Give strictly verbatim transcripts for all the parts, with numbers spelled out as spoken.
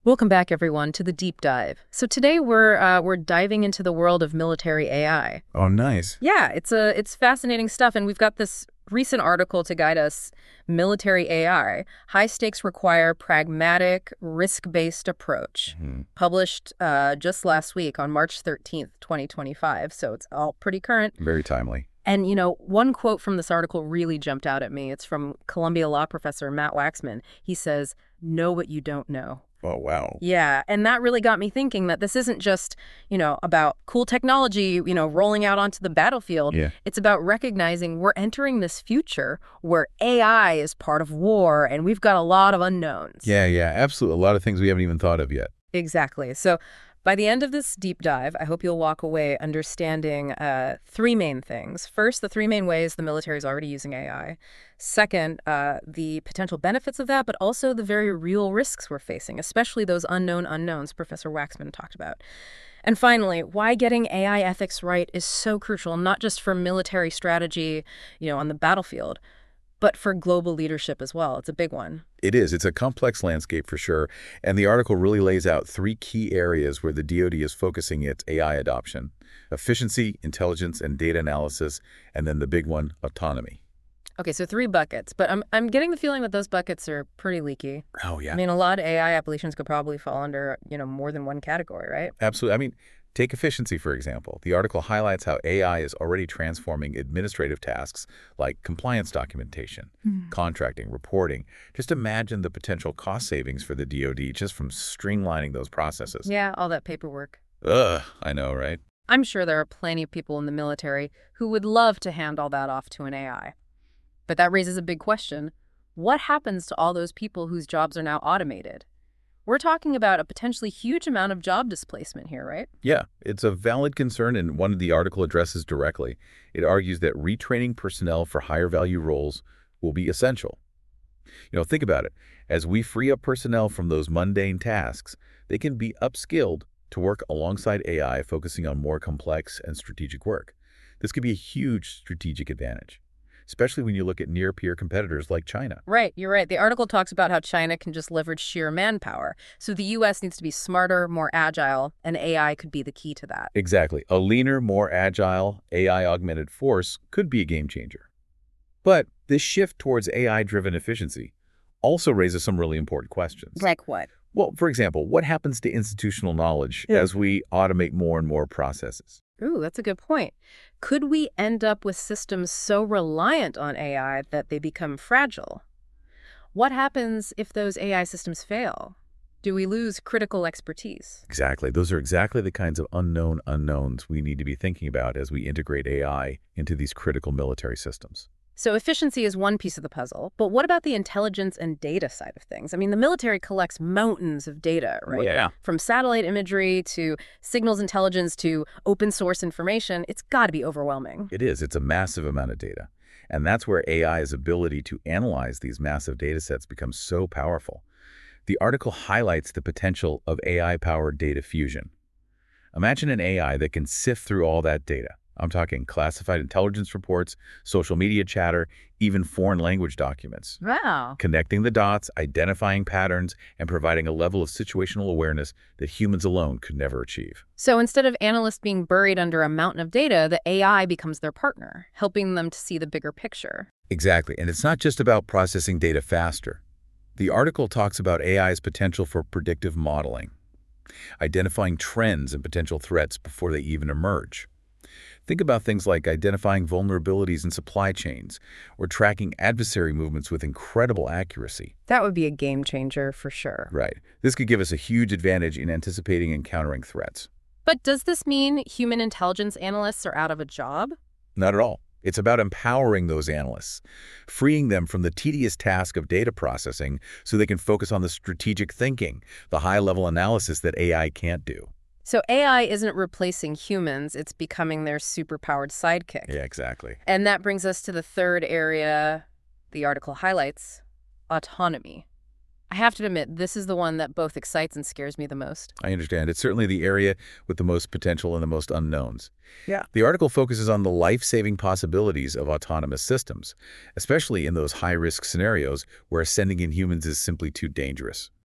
Welcome back, everyone, to the deep dive. So today we're uh, we're diving into the world of military A I. Oh, nice. Yeah, it's a it's fascinating stuff, and we've got this recent article to guide us. Military A I: High stakes require pragmatic, risk-based approach. Hmm. Published uh, just last week on March thirteenth, twenty twenty-five. So it's all pretty current. Very timely. And, you know, one quote from this article really jumped out at me. It's from Columbia Law professor Matt Waxman. He says, "Know what you don't know." Oh, wow. Yeah, and that really got me thinking that this isn't just, you know, about cool technology, you know, rolling out onto the battlefield. Yeah. It's about recognizing we're entering this future where A I is part of war, and we've got a lot of unknowns. Yeah, yeah, absolutely. A lot of things we haven't even thought of yet. Exactly. So by the end of this deep dive, I hope you'll walk away understanding uh, three main things. First, the three main ways the military is already using A I. Second, uh, the potential benefits of that, but also the very real risks we're facing, especially those unknown unknowns Professor Waxman talked about. And finally, why getting A I ethics right is so crucial, not just for military strategy, you know, on the battlefield, but for global leadership as well. It's a big one. It is. It's a complex landscape for sure. And the article really lays out three key areas where the D O D is focusing its A I adoption: efficiency, intelligence, and data analysis, and then the big one, autonomy. Okay, so three buckets, but I'm I'm getting the feeling that those buckets are pretty leaky. Oh, yeah. I mean, a lot of A I applications could probably fall under, you know, more than one category, right? Absolutely. I mean, take efficiency, for example. The article highlights how A I is already transforming administrative tasks like compliance documentation, Hmm. contracting, reporting. Just imagine the potential cost savings for the D O D just from streamlining those processes. Yeah, all that paperwork. Ugh, I know, right? I'm sure there are plenty of people in the military who would love to hand all that off to an A I. But that raises a big question. What happens to all those people whose jobs are now automated? We're talking about a potentially huge amount of job displacement here, right? Yeah, it's a valid concern and one the article addresses directly. It argues that retraining personnel for higher value roles will be essential. You know, think about it. As we free up personnel from those mundane tasks, they can be upskilled to work alongside A I, focusing on more complex and strategic work. This could be a huge strategic advantage, especially when you look at near-peer competitors like China. Right, you're right. The article talks about how China can just leverage sheer manpower. So the U S needs to be smarter, more agile, and A I could be the key to that. Exactly. A leaner, more agile, A I-augmented force could be a game changer. But this shift towards A I-driven efficiency also raises some really important questions. Like what? Well, for example, what happens to institutional knowledge Yeah. as we automate more and more processes? Ooh, that's a good point. Could we end up with systems so reliant on A I that they become fragile? What happens if those A I systems fail? Do we lose critical expertise? Exactly. Those are exactly the kinds of unknown unknowns we need to be thinking about as we integrate A I into these critical military systems. So efficiency is one piece of the puzzle, but what about the intelligence and data side of things? I mean, the military collects mountains of data, right? Yeah. From satellite imagery to signals intelligence to open source information, it's got to be overwhelming. It is. It's a massive amount of data. And that's where A I's ability to analyze these massive data sets becomes so powerful. The article highlights the potential of A I-powered data fusion. Imagine an A I that can sift through all that data. I'm talking classified intelligence reports, social media chatter, even foreign language documents. Wow. Connecting the dots, identifying patterns, and providing a level of situational awareness that humans alone could never achieve. So instead of analysts being buried under a mountain of data, the A I becomes their partner, helping them to see the bigger picture. Exactly. And it's not just about processing data faster. The article talks about A I's potential for predictive modeling, identifying trends and potential threats before they even emerge. Think about things like identifying vulnerabilities in supply chains or tracking adversary movements with incredible accuracy. That would be a game changer for sure. Right. This could give us a huge advantage in anticipating and countering threats. But does this mean human intelligence analysts are out of a job? Not at all. It's about empowering those analysts, freeing them from the tedious task of data processing so they can focus on the strategic thinking, the high-level analysis that A I can't do. So A I isn't replacing humans, it's becoming their superpowered sidekick. Yeah, exactly. And that brings us to the third area the article highlights, autonomy. I have to admit, this is the one that both excites and scares me the most. I understand. It's certainly the area with the most potential and the most unknowns. Yeah. The article focuses on the life-saving possibilities of autonomous systems, especially in those high-risk scenarios where sending in humans is simply too dangerous.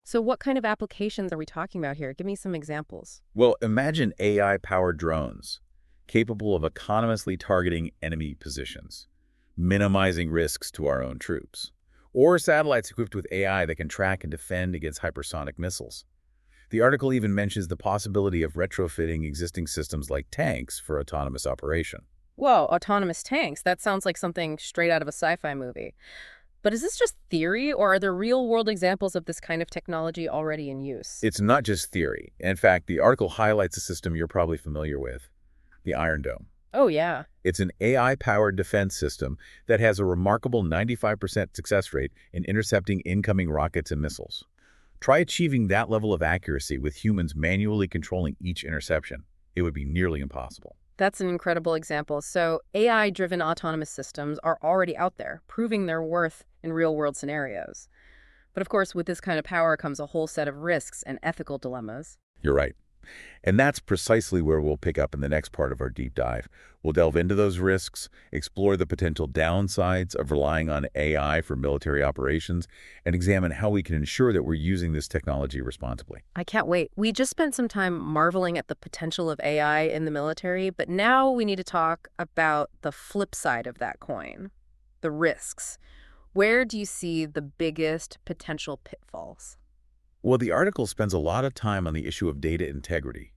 So what kind of applications are we talking about here? Give me some examples. Well, imagine A I-powered drones capable of autonomously targeting enemy positions, minimizing risks to our own troops, or satellites equipped with A I that can track and defend against hypersonic missiles. The article even mentions the possibility of retrofitting existing systems like tanks for autonomous operation. Whoa, autonomous tanks. That sounds like something straight out of a sci-fi movie. But is this just theory, or are there real-world examples of this kind of technology already in use? It's not just theory. In fact, the article highlights a system you're probably familiar with, the Iron Dome. Oh, yeah. It's an A I-powered defense system that has a remarkable ninety-five percent success rate in intercepting incoming rockets and missiles. Try achieving that level of accuracy with humans manually controlling each interception. It would be nearly impossible. That's an incredible example. So A I-driven autonomous systems are already out there, proving their worth in real-world scenarios. But of course, with this kind of power comes a whole set of risks and ethical dilemmas. You're right. And that's precisely where we'll pick up in the next part of our deep dive. We'll delve into those risks, explore the potential downsides of relying on A I for military operations, and examine how we can ensure that we're using this technology responsibly. I can't wait. We just spent some time marveling at the potential of A I in the military, but now we need to talk about the flip side of that coin, the risks. Where do you see the biggest potential pitfalls? Well, the article spends a lot of time on the issue of data integrity.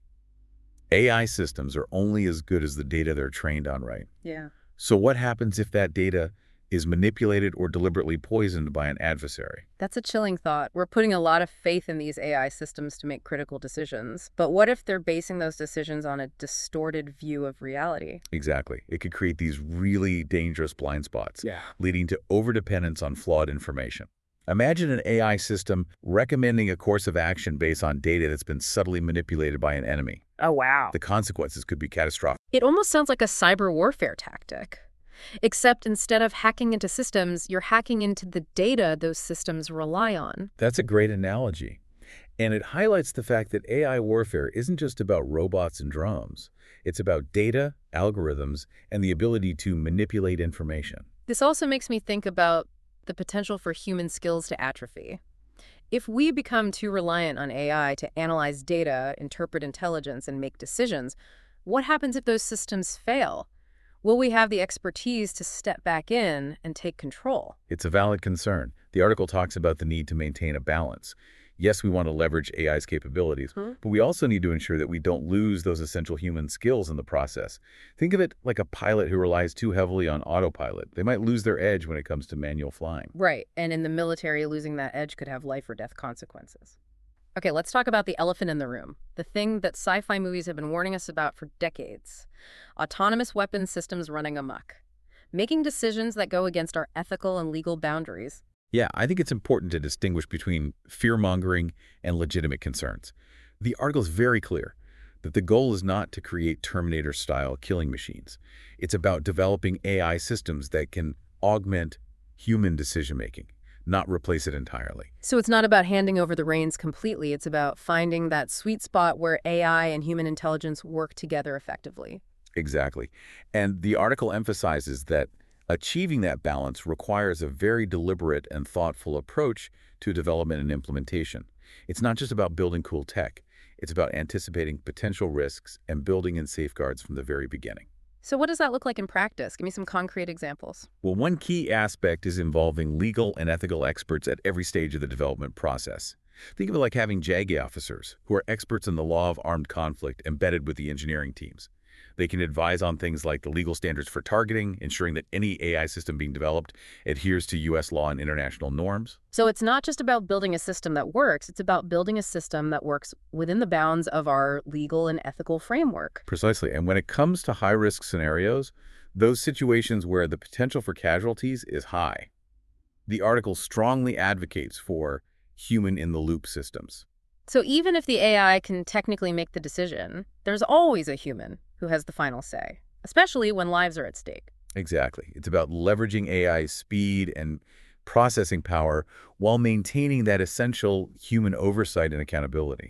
A I systems are only as good as the data they're trained on, right? Yeah. So what happens if that data is manipulated or deliberately poisoned by an adversary? That's a chilling thought. We're putting a lot of faith in these A I systems to make critical decisions. But what if they're basing those decisions on a distorted view of reality? Exactly. It could create these really dangerous blind spots, Yeah. leading to overdependence on flawed information. Imagine an A I system recommending a course of action based on data that's been subtly manipulated by an enemy. Oh, wow. The consequences could be catastrophic. It almost sounds like a cyber warfare tactic. Except instead of hacking into systems, you're hacking into the data those systems rely on. That's a great analogy. And it highlights the fact that A I warfare isn't just about robots and drones. It's about data, algorithms, and the ability to manipulate information. This also makes me think about the potential for human skills to atrophy. If we become too reliant on A I to analyze data, interpret intelligence, and make decisions, what happens if those systems fail? Will we have the expertise to step back in and take control? It's a valid concern. The article talks about the need to maintain a balance. Yes, we want to leverage A I's capabilities, Hmm? but we also need to ensure that we don't lose those essential human skills in the process. Think of it like a pilot who relies too heavily on autopilot. They might lose their edge when it comes to manual flying. Right, and in the military, losing that edge could have life or death consequences. Okay, let's talk about the elephant in the room, the thing that sci-fi movies have been warning us about for decades. Autonomous weapons systems running amok, making decisions that go against our ethical and legal boundaries. Yeah, I think it's important to distinguish between fear-mongering and legitimate concerns. The article is very clear that the goal is not to create Terminator-style killing machines. It's about developing A I systems that can augment human decision-making, not replace it entirely. So it's not about handing over the reins completely, it's about finding that sweet spot where A I and human intelligence work together effectively. Exactly. And the article emphasizes that achieving that balance requires a very deliberate and thoughtful approach to development and implementation. It's not just about building cool tech. It's about anticipating potential risks and building in safeguards from the very beginning. So what does that look like in practice? Give me some concrete examples. Well, one key aspect is involving legal and ethical experts at every stage of the development process. Think of it like having J A G officers who are experts in the law of armed conflict embedded with the engineering teams. They can advise on things like the legal standards for targeting, ensuring that any A I system being developed adheres to U S law and international norms. So it's not just about building a system that works, it's about building a system that works within the bounds of our legal and ethical framework. Precisely. And when it comes to high-risk scenarios, those situations where the potential for casualties is high, the article strongly advocates for human-in-the-loop systems. So even if the A I can technically make the decision, there's always a human who has the final say, especially when lives are at stake. Exactly. It's about leveraging A I's speed and processing power while maintaining that essential human oversight and accountability.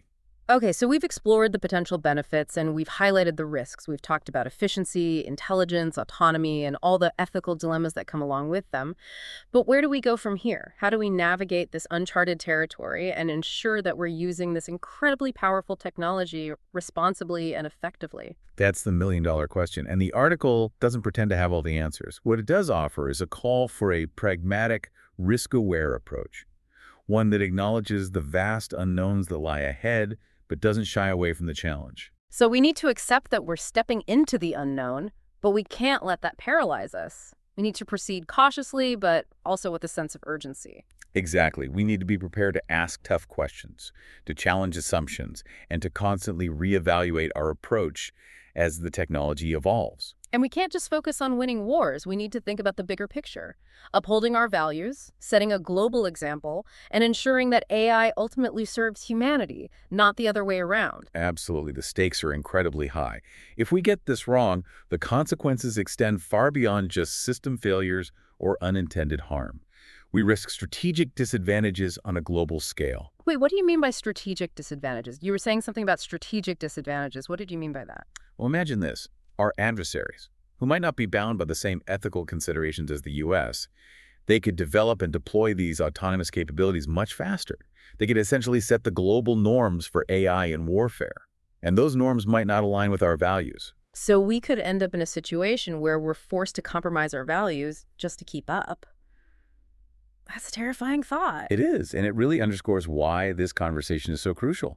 Okay, so we've explored the potential benefits and we've highlighted the risks. We've talked about efficiency, intelligence, autonomy, and all the ethical dilemmas that come along with them. But where do we go from here? How do we navigate this uncharted territory and ensure that we're using this incredibly powerful technology responsibly and effectively? That's the million dollar question. And the article doesn't pretend to have all the answers. What it does offer is a call for a pragmatic, risk-aware approach, one that acknowledges the vast unknowns that lie ahead, but doesn't shy away from the challenge. So we need to accept that we're stepping into the unknown, but we can't let that paralyze us. We need to proceed cautiously, but also with a sense of urgency. Exactly. We need to be prepared to ask tough questions, to challenge assumptions, and to constantly reevaluate our approach as the technology evolves. And we can't just focus on winning wars. We need to think about the bigger picture, upholding our values, setting a global example, and ensuring that A I ultimately serves humanity, not the other way around. Absolutely. The stakes are incredibly high. If we get this wrong, the consequences extend far beyond just system failures or unintended harm. We risk strategic disadvantages on a global scale. Wait, what do you mean by strategic disadvantages? You were saying something about strategic disadvantages. What did you mean by that? Well, imagine this. Our adversaries, who might not be bound by the same ethical considerations as the U S, they could develop and deploy these autonomous capabilities much faster. They could essentially set the global norms for A I and warfare. And those norms might not align with our values. So we could end up in a situation where we're forced to compromise our values just to keep up. That's a terrifying thought. It is, and it really underscores why this conversation is so crucial.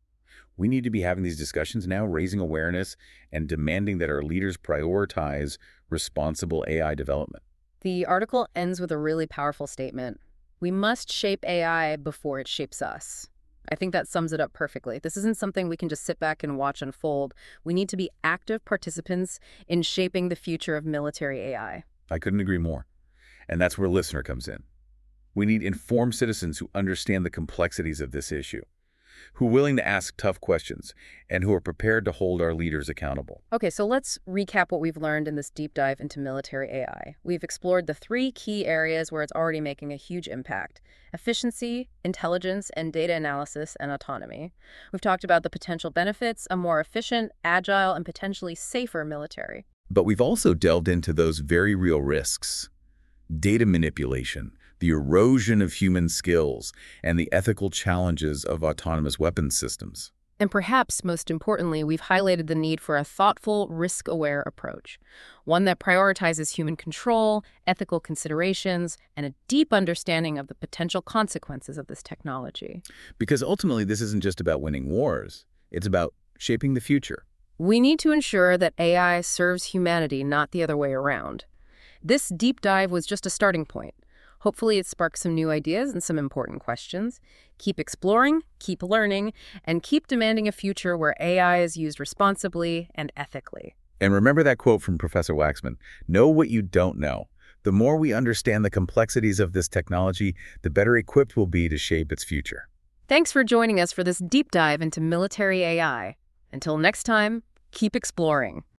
We need to be having these discussions now, raising awareness and demanding that our leaders prioritize responsible A I development. The article ends with a really powerful statement. We must shape A I before it shapes us. I think that sums it up perfectly. This isn't something we can just sit back and watch unfold. We need to be active participants in shaping the future of military A I. I couldn't agree more. And that's where Listener comes in. We need informed citizens who understand the complexities of this issue, who are willing to ask tough questions, and who are prepared to hold our leaders accountable. Okay, so let's recap what we've learned in this deep dive into military A I. We've explored the three key areas where it's already making a huge impact: efficiency, intelligence, and data analysis and autonomy. We've talked about the potential benefits, a more efficient, agile, and potentially safer military. But we've also delved into those very real risks: data manipulation, the erosion of human skills, and the ethical challenges of autonomous weapons systems. And perhaps most importantly, we've highlighted the need for a thoughtful, risk-aware approach, one that prioritizes human control, ethical considerations, and a deep understanding of the potential consequences of this technology. Because ultimately, this isn't just about winning wars. It's about shaping the future. We need to ensure that A I serves humanity, not the other way around. This deep dive was just a starting point. Hopefully it sparks some new ideas and some important questions. Keep exploring, keep learning, and keep demanding a future where A I is used responsibly and ethically. And remember that quote from Professor Waxman: know what you don't know. The more we understand the complexities of this technology, the better equipped we'll be to shape its future. Thanks for joining us for this deep dive into military A I. Until next time, keep exploring.